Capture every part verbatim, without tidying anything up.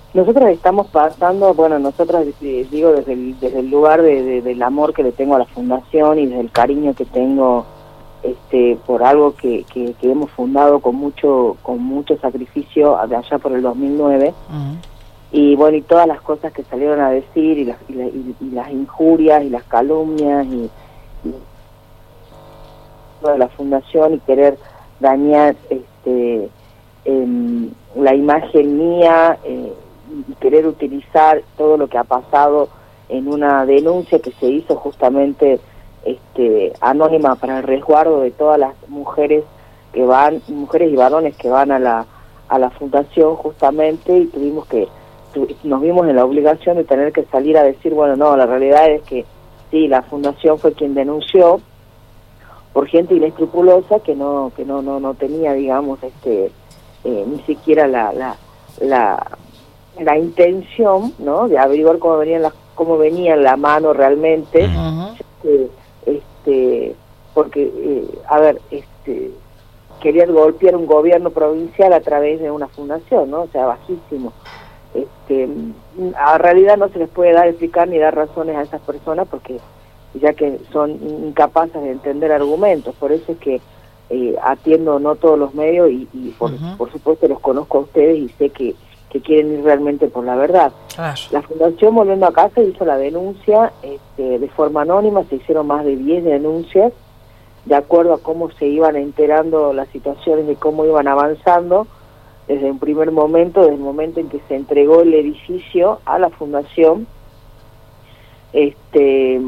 Nosotros estamos pasando, bueno, nosotros eh, digo desde el, desde el lugar de, de, del amor que le tengo a la fundación y desde el cariño que tengo este por algo que, que, que hemos fundado con mucho con mucho sacrificio de allá por el dos mil nueve. Uh-huh. Y bueno, y todas las cosas que salieron a decir y las, y, la, y, y las injurias y las calumnias y, y de la fundación y querer dañar este eh, la imagen mía eh, y querer utilizar todo lo que ha pasado en una denuncia que se hizo justamente este anónima para el resguardo de todas las mujeres que van, mujeres y varones que van a la a la fundación justamente, y tuvimos que tu, nos vimos en la obligación de tener que salir a decir, bueno, no, la realidad es que sí, la fundación fue quien denunció por gente inescrupulosa que no que no no no tenía, digamos, este eh, ni siquiera la la la la intención, ¿no?, de averiguar cómo venían las cómo venía la mano realmente. Uh-huh. este, este porque eh, a ver, este querían golpear un gobierno provincial a través de una fundación, ¿no? O sea, bajísimo. Este a realidad no se les puede dar explicar ni dar razones a esas personas porque ya que son incapaces de entender argumentos. Por eso es que eh, atiendo no todos los medios y, y por, uh-huh. por supuesto los conozco a ustedes y sé que que quieren ir realmente por la verdad. Claro. La Fundación Volviendo a Casa hizo la denuncia este, de forma anónima, se hicieron más de diez denuncias, de acuerdo a cómo se iban enterando las situaciones, de cómo iban avanzando, desde un primer momento, desde el momento en que se entregó el edificio a la Fundación, este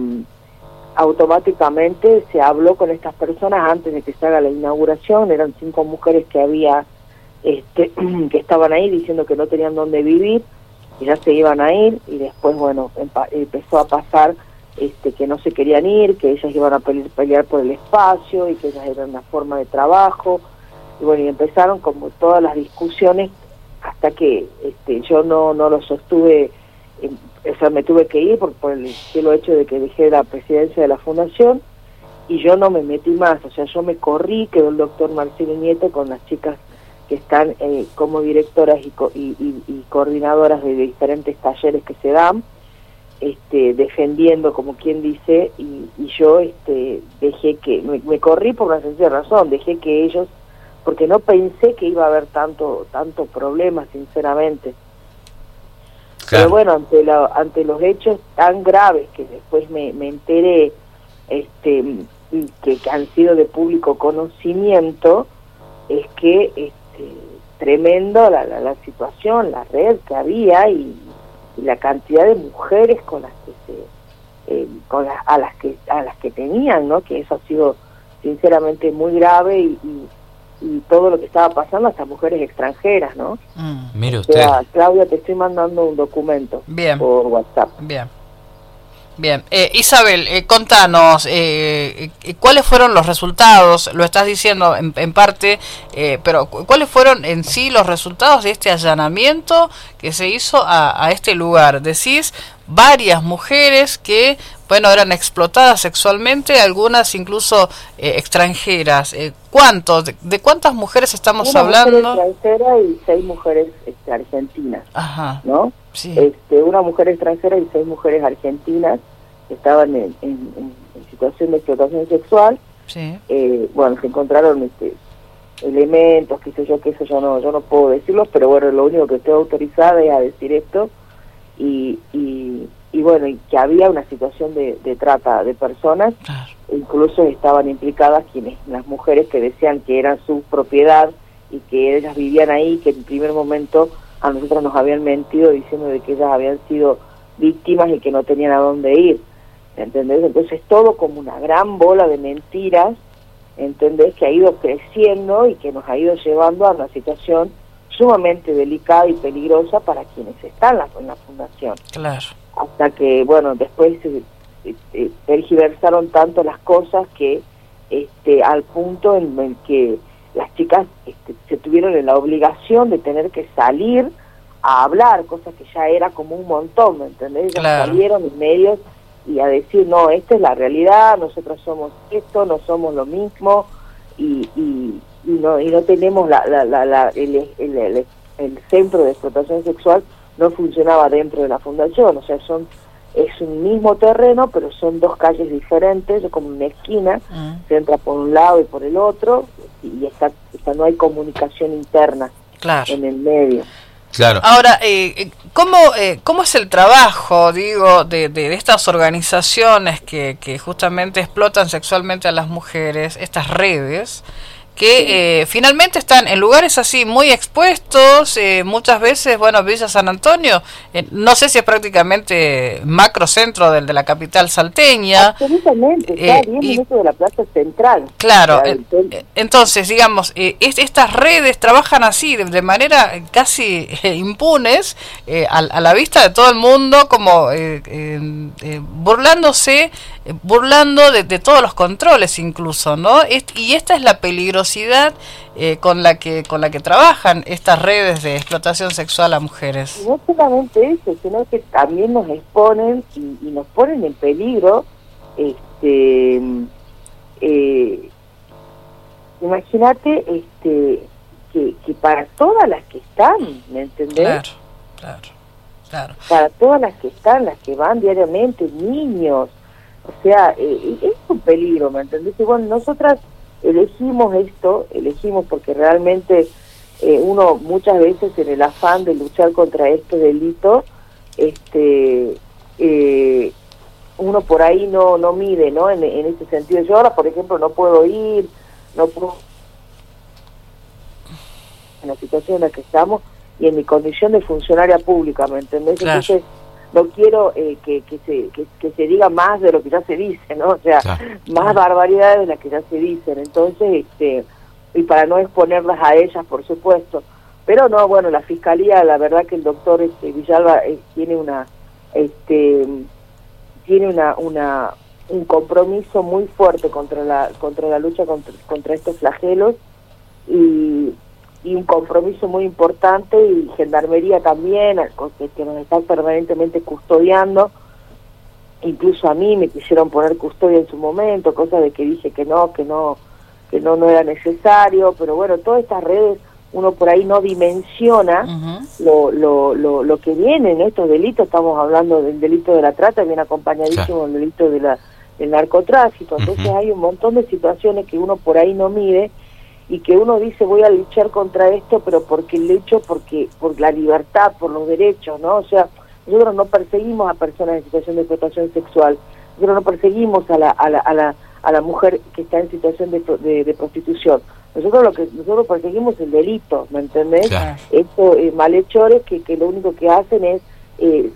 automáticamente se habló con estas personas antes de que se haga la inauguración. Eran cinco mujeres que había Este, que estaban ahí diciendo que no tenían dónde vivir y ya se iban a ir, y después, bueno, empa- empezó a pasar este, que no se querían ir, que ellas iban a pelear, pelear por el espacio y que ellas eran una forma de trabajo, y bueno, y empezaron como todas las discusiones hasta que este, yo no no lo sostuve, eh, o sea, me tuve que ir por, por el cielo hecho de que dejé la presidencia de la fundación y yo no me metí más, o sea, yo me corrí, quedó el doctor Marcelo Nieto con las chicas que están eh, como directoras y, co- y, y, y coordinadoras de diferentes talleres que se dan, este, defendiendo, como quien dice, y, y yo este, dejé que, me, me corrí por una sencilla razón, dejé que ellos, porque no pensé que iba a haber tanto tanto problema, sinceramente. Claro. Pero bueno, ante, la, ante los hechos tan graves que después me, me enteré, este, que, que han sido de público conocimiento, es que este, tremendo la, la, la situación, la red que había y, y la cantidad de mujeres con las que se eh, con las, a las que a las que tenían, ¿no? Que eso ha sido sinceramente muy grave y, y, y todo lo que estaba pasando hasta mujeres extranjeras, ¿no? Mm, mire usted. O sea, Claudia, te estoy mandando un documento. Bien. Por WhatsApp. Bien. Bien, eh, Isabel, eh, contanos, eh, eh, ¿cuáles fueron los resultados? Lo estás diciendo en, en parte, eh, pero ¿cuáles fueron en sí los resultados de este allanamiento que se hizo a, a este lugar? Decís varias mujeres que, bueno, eran explotadas sexualmente, algunas incluso eh, extranjeras. Eh, ¿Cuántos? De, ¿De cuántas mujeres estamos una hablando? Una mujer extranjera y seis mujeres este, argentinas. Ajá. ¿No? Sí. Este, una mujer extranjera y seis mujeres argentinas que estaban en, en, en situación de explotación sexual. Sí. Eh, bueno, se encontraron este, elementos, qué sé yo, que eso yo no yo no puedo decirlos, pero bueno, lo único que estoy autorizada es a decir esto, y, y, y bueno, y que había una situación de, de trata de personas. Claro. Incluso estaban implicadas quienes las mujeres que decían que era su propiedad y que ellas vivían ahí, que en primer momento a nosotros nos habían mentido diciendo de que ellas habían sido víctimas y que no tenían a dónde ir, ¿entendés? Entonces todo como una gran bola de mentiras, ¿entendés? Que ha ido creciendo y que nos ha ido llevando a una situación sumamente delicada y peligrosa para quienes están en la, en la fundación. Claro. Hasta que, bueno, después eh, eh, tergiversaron tanto las cosas que este al punto en el que las chicas este, se tuvieron en la obligación de tener que salir a hablar, cosa que ya era como un montón, ¿me entendés? Ellas claro. salieron en medios y a decir, no, esta es la realidad, nosotros somos esto, no somos lo mismo, y, y, y no y no tenemos la, la, la, la el, el, el, el centro de explotación sexual no funcionaba dentro de la fundación, o sea, son es un mismo terreno, pero son dos calles diferentes, es como una esquina, uh-huh. se entra por un lado y por el otro, y está, está, no hay comunicación interna claro. en el medio. Claro. Ahora, eh, ¿cómo, eh, ¿cómo es el trabajo, digo, de, de, de estas organizaciones que, que justamente explotan sexualmente a las mujeres, estas redes, que eh, finalmente están en lugares así muy expuestos, eh, muchas veces, bueno, Villa San Antonio, eh, no sé si es prácticamente macrocentro del de la capital salteña. Absolutamente, está a diez minutos de la plaza central. Claro, eh, entonces, digamos, eh, es, estas redes trabajan así, de, de manera casi eh, impunes, eh, a, a la vista de todo el mundo, como eh, eh, eh, burlándose, eh, burlando de, de todos los controles incluso, ¿no? Est- y esta es la peligrosidad Eh, con la que con la que trabajan estas redes de explotación sexual a mujeres. Y no solamente eso, sino que también nos exponen y, y nos ponen en peligro. Este, eh, imagínate este, que, que para todas las que están, ¿me entendés? Claro, claro, claro. Para todas las que están, las que van diariamente, niños, o sea, eh, es un peligro, ¿me entendés? Y bueno, nosotras elegimos esto, elegimos porque realmente eh, uno muchas veces en el afán de luchar contra este delito, este, eh, uno por ahí no no mide, ¿no? En, en ese sentido, yo ahora, por ejemplo, no puedo ir, no puedo, en la situación en la que estamos y en mi condición de funcionaria pública, ¿me entendés? Claro. Entonces, no quiero eh, que, que, se, que, que se diga más de lo que ya se dice, ¿no? O sea, claro. más barbaridades de las que ya se dicen. Entonces, este, y para no exponerlas a ellas, por supuesto. Pero no, bueno, la Fiscalía, la verdad que el doctor este, Villalba eh, tiene una, este, tiene una, una, un compromiso muy fuerte contra la, contra la lucha contra, contra estos flagelos y y un compromiso muy importante, y Gendarmería también, que, que nos está permanentemente custodiando. Incluso a mí me quisieron poner custodia en su momento, cosa de que dije que no, que no, que no, no era necesario, pero bueno, todas estas redes, uno por ahí no dimensiona uh-huh. lo, lo, lo, lo que viene en estos delitos. Estamos hablando del delito de la trata, bien acompañadísimo claro. el delito de la, del narcotráfico, entonces uh-huh. hay un montón de situaciones que uno por ahí no mide, y que uno dice voy a luchar contra esto, pero porque lucho porque por la libertad, por los derechos, ¿no? O sea, nosotros no perseguimos a personas en situación de explotación sexual, nosotros no perseguimos a la a la a la, a la mujer que está en situación de, de, de prostitución. Nosotros lo que nosotros perseguimos es el delito, ¿me entendés? Claro. Estos eh, malhechores que, que lo único que hacen es eh,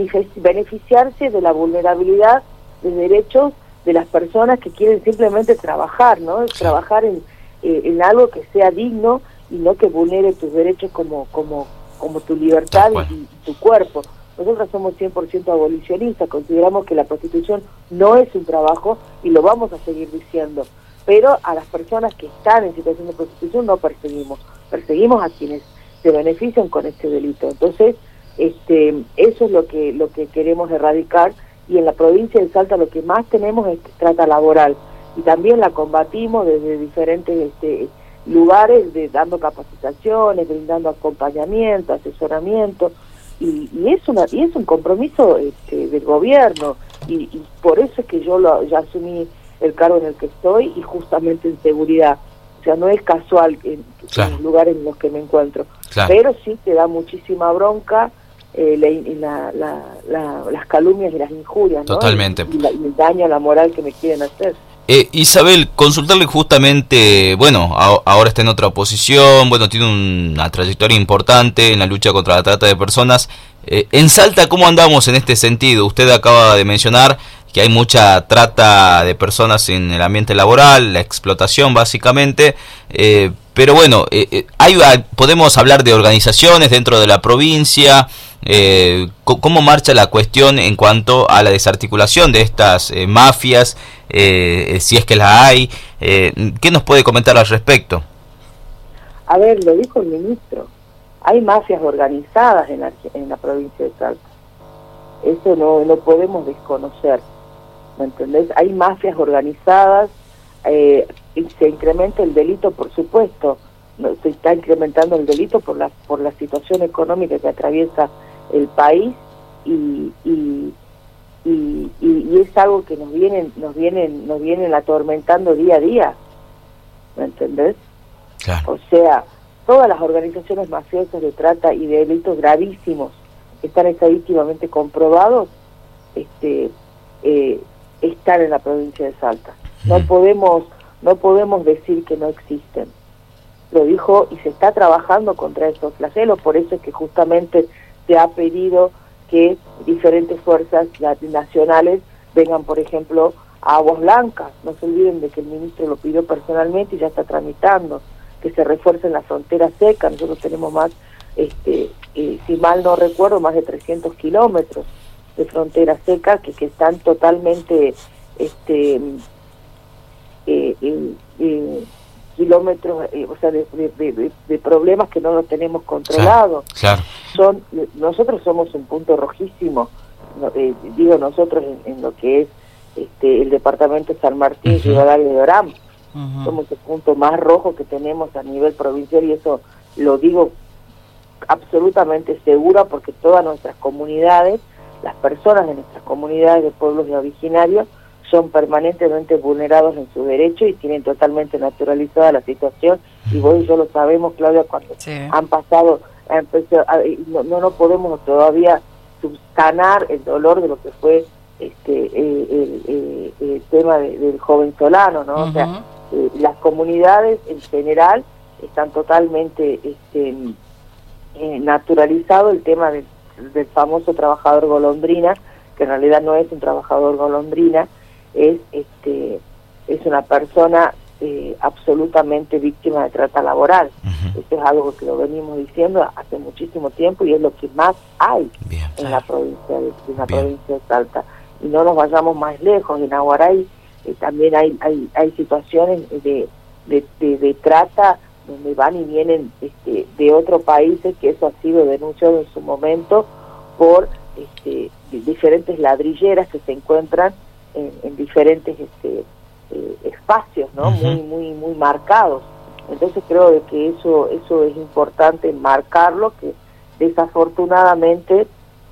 beneficiarse de la vulnerabilidad de derechos de las personas que quieren simplemente trabajar, ¿no? Sí. Trabajar en Eh, en algo que sea digno y no que vulnere tus derechos como como como tu libertad y, y tu cuerpo. Nosotros somos cien por ciento abolicionistas, consideramos que la prostitución no es un trabajo y lo vamos a seguir diciendo, pero a las personas que están en situación de prostitución no perseguimos, perseguimos a quienes se benefician con este delito. Entonces, este, eso es lo que lo que queremos erradicar, y en la provincia de Salta lo que más tenemos es trata laboral, y también la combatimos desde diferentes este, lugares, de, dando capacitaciones, brindando acompañamiento, asesoramiento, y, y es una y es un compromiso este, del gobierno, y, y por eso es que yo lo, ya asumí el cargo en el que estoy, y justamente en seguridad. O sea, no es casual en, claro. en los lugares en los que me encuentro, claro. pero sí te da muchísima bronca eh, la, la, la, la, las calumnias y las injurias, ¿no? Totalmente. Y, y, la, y el daño a la moral que me quieren hacer. Eh, Isabel, consultarle justamente, bueno, a, ahora está en otra posición, bueno, tiene una trayectoria importante en la lucha contra la trata de personas. Eh, en Salta, ¿cómo andamos en este sentido? Usted acaba de mencionar que hay mucha trata de personas en el ambiente laboral, la explotación básicamente, eh, pero bueno, eh, hay, podemos hablar de organizaciones dentro de la provincia. Eh, ¿Cómo marcha la cuestión en cuanto a la desarticulación de estas eh, mafias? Eh, si es que la hay, eh, ¿qué nos puede comentar al respecto? A ver, lo dijo el ministro, hay mafias organizadas en la, en la provincia de Salta, eso no, no podemos desconocer, ¿me entendés? Hay mafias organizadas, eh, y se incrementa el delito, por supuesto, no, se está incrementando el delito por la, por la situación económica que atraviesa el país y, y, y, y, y es algo que nos vienen, nos vienen, nos vienen atormentando día a día, ¿me entendés? Claro. O sea, todas las organizaciones mafiosas de trata y de delitos gravísimos que están estadísticamente comprobados, este, eh, están en la provincia de Salta. No Mm. podemos, no podemos decir que no existen. Lo dijo y se está trabajando contra esos flagelos, por eso es que justamente se ha pedido que diferentes fuerzas nacionales vengan, por ejemplo, a Aguas Blancas. No se olviden de que el ministro lo pidió personalmente y ya está tramitando, que se refuercen las fronteras secas. Nosotros tenemos más, este, eh, si mal no recuerdo, más de trescientos kilómetros de frontera seca que, que están totalmente, este, eh, eh, eh, kilómetros, eh, o sea, de, de, de, de problemas que no los tenemos controlados. Claro, claro. Son, nosotros somos un punto rojísimo, no, eh, digo nosotros en, en lo que es este, el departamento de San Martín, uh-huh. Rivadavia de Orán, uh-huh. somos el punto más rojo que tenemos a nivel provincial y eso lo digo absolutamente segura porque todas nuestras comunidades, las personas de nuestras comunidades de pueblos y originarios son permanentemente vulnerados en sus derechos y tienen totalmente naturalizada la situación, y vos y yo lo sabemos, Claudia, cuando sí. han pasado, han empezado, no, no no podemos todavía subsanar el dolor de lo que fue este eh, el, el, el tema de, del joven Solano, ¿no? Uh-huh. O sea, eh, las comunidades en general están totalmente este eh, naturalizado el tema del, del famoso trabajador golondrina, que en realidad no es un trabajador golondrina, es este es una persona eh, absolutamente víctima de trata laboral. Uh-huh. Eso es algo que lo venimos diciendo hace muchísimo tiempo y es lo que más hay Bien, en claro. la provincia de, en la Bien. provincia de Salta. Y no nos vayamos más lejos, en Aguaray eh, también hay, hay hay situaciones de de, de de trata donde van y vienen este, de otros países, que eso ha sido denunciado en su momento por este, diferentes ladrilleras que se encuentran En, en diferentes este, eh, espacios, ¿no? Uh-huh. muy muy muy marcados. Entonces creo de que eso eso es importante marcarlo, que desafortunadamente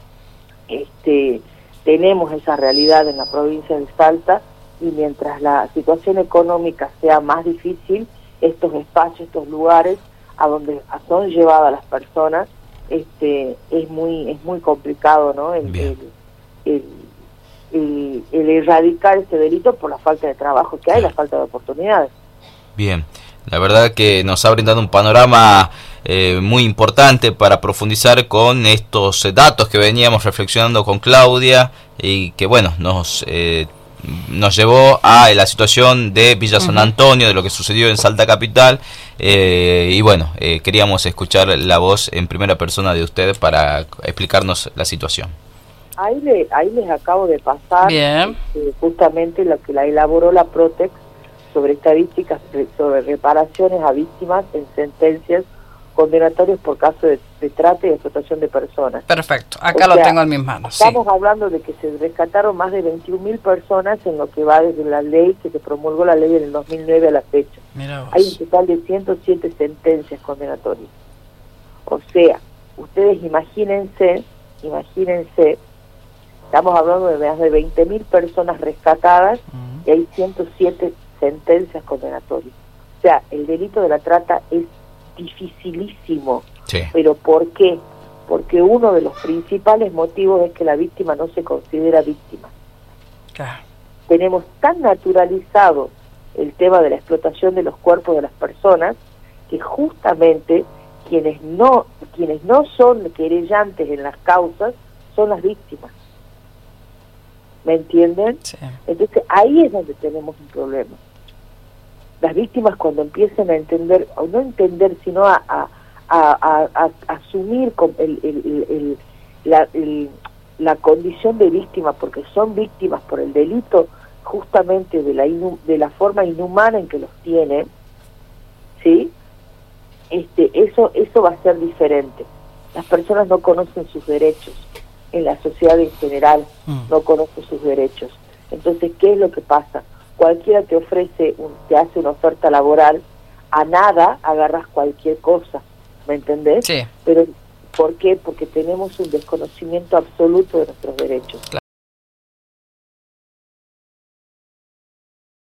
este tenemos esa realidad en la provincia de Salta, y mientras la situación económica sea más difícil, estos espacios, estos lugares a donde son llevadas las personas, este es muy es muy complicado, ¿no? el, el, el El, el erradicar este delito por la falta de trabajo que hay, la falta de oportunidades. Bien, la verdad que nos ha brindado un panorama eh, muy importante para profundizar con estos eh, datos que veníamos reflexionando con Claudia y que bueno, nos eh, nos llevó a la situación de Villa San Antonio, de lo que sucedió en Salta Capital, eh, y bueno, eh, queríamos escuchar la voz en primera persona de ustedes para explicarnos la situación. Ahí, le, ahí les acabo de pasar Bien. Eh, justamente lo que la elaboró la Protex sobre estadísticas sobre reparaciones a víctimas en sentencias condenatorias por caso de, de trata y explotación de personas. Perfecto, acá o lo sea, tengo en mis manos. Estamos sí. hablando de que se rescataron más de veintiún mil personas en lo que va desde la ley, que se promulgó la ley en el dos mil nueve a la fecha. Hay un total de ciento siete sentencias condenatorias. O sea, ustedes imagínense, imagínense, estamos hablando de más de veinte mil personas rescatadas uh-huh. y hay ciento siete sentencias condenatorias. O sea, el delito de la trata es dificilísimo. Sí. ¿Pero por qué? Porque uno de los principales motivos es que la víctima no se considera víctima. Claro. Tenemos tan naturalizado el tema de la explotación de los cuerpos de las personas que justamente quienes no, quienes no son querellantes en las causas son las víctimas. ¿Me entienden? Sí. Entonces ahí es donde tenemos un problema. Las víctimas cuando empiezan a entender, o no entender, sino a, a, a, a, a asumir el, el, el, el, la, el, la condición de víctima, porque son víctimas por el delito justamente de la, inu, de la forma inhumana en que los tienen, ¿sí? Este, eso, eso va a ser diferente. Las personas no conocen sus derechos. En la sociedad en general mm. no conoce sus derechos. Entonces, ¿qué es lo que pasa? Cualquiera te ofrece, un, te hace una oferta laboral, a nada agarras cualquier cosa, ¿me entendés? Sí. Pero ¿Por qué? Porque tenemos un desconocimiento absoluto de nuestros derechos.